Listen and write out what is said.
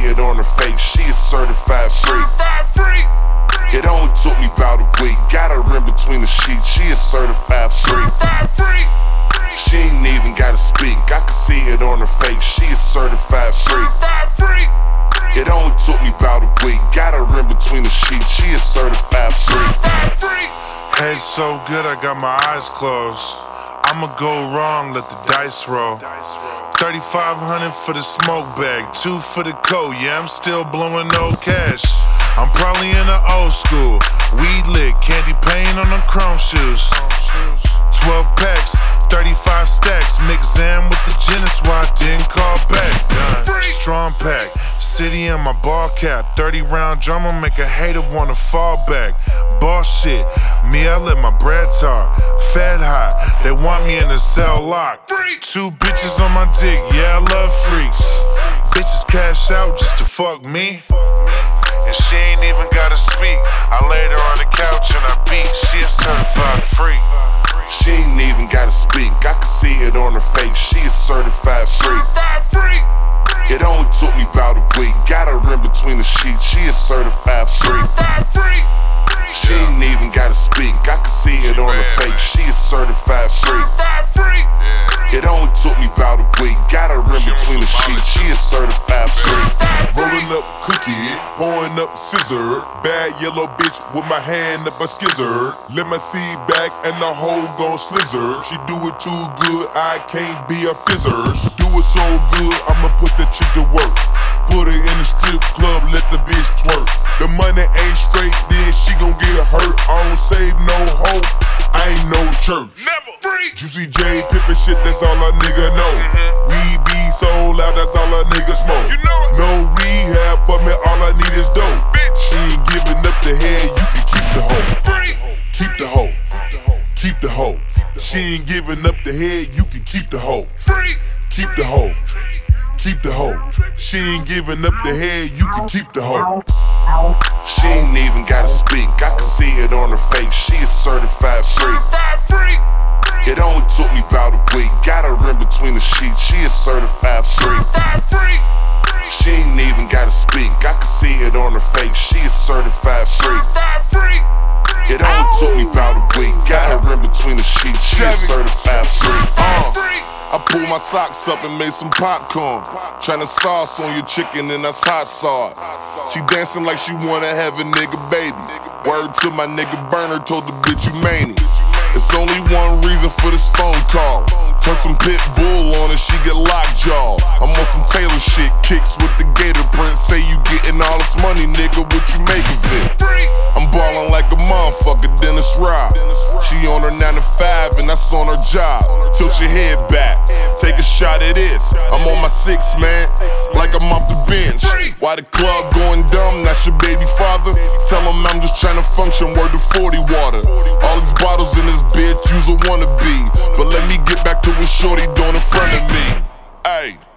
it on her face, she is certified freak. It only took me about a week, got her in between the sheets, she is certified freak. She ain't even gotta speak, I can see it on her face, she is certified freak. It only took me about a week, got her in between the sheets, she is certified freak. Head so good I got my eyes closed. I'ma go wrong, let the dice roll. 3,500 for the smoke bag, 2 for the coat, yeah, I'm still blowing no cash. I'm probably in the old school, weed lit, candy paint on the chrome shoes. 12 packs, 35 stacks, mix Zan with the gin, that's why I didn't call back. Strong pack, city in my ball cap, 30 round drummer make a hater wanna fall back. Boss shit, me I let my bread talk, fed high, they want me in the cell lock. 2 bitches on my dick, yeah I love freaks. Bitches cash out just to fuck me, and she ain't even gotta speak. I laid her on the couch and I beat, she a certified freak. She ain't even gotta speak, I can see it on her face, she is certified freak. It only took me about a week, got her in between the sheets, she is certified freak. She ain't even gotta speak, I can see it on her face, she is certified freak. It only took me about a week, got her in between the sheets, she is certified freak. Rolling up cookie, pouring up scissor. Bad yellow bitch with my hand up a skizzer. Let my seed back and the hoe gon' slizzer. She do it too good, I can't be a fizzer. Do it so good, I'ma put the chick to work. Put her in the strip club, let the bitch twerk. The money ain't straight, then she gon' get hurt. I don't save no hope, I ain't no church. Juicy J, pimpin' shit, that's all a nigga know. We be sold out, that's all a nigga smoke. No rehab for me, all I need is dope. She ain't giving up the head, you can keep the hoe. Keep the hoe. Keep the hoe. She ain't giving up the head, you can keep the hoe. Keep the hoe. Keep the hoe. She ain't giving up the head, you can keep the hoe. She ain't even gotta speak, I can see it on her face, she is certified freak. It only took me about a week, got her in between the sheets, she is certified freak. She ain't even gotta speak, I can see it on her face, she is certified freak. It only took me about a week, got her in between the sheets, she is certified freak. I pulled my socks up and made some popcorn. Tryna sauce on your chicken and that's hot sauce. She dancing like she wanna have a nigga baby. Word to my nigga Burner, told the bitch you made it. It's only one reason for this phone call. Turn some pit bull on and she get lockjaw. I'm on some Taylor shit, kicks with the gator print. Say you getting all this money, nigga, what you make of it? I'm ballin' like a motherfucker, Dennis Robb. She on her 9 to 5 and that's on her job. Tilt your head back, take a shot at this. I'm on my 6, man, like I'm off the bench. Why the club going dumb, that's your baby father? Tell him I'm just tryna function, word to 40 water. All these bottles in this bitch, you's a wannabe. But let me get back to what shorty doing in front of me. Ayy.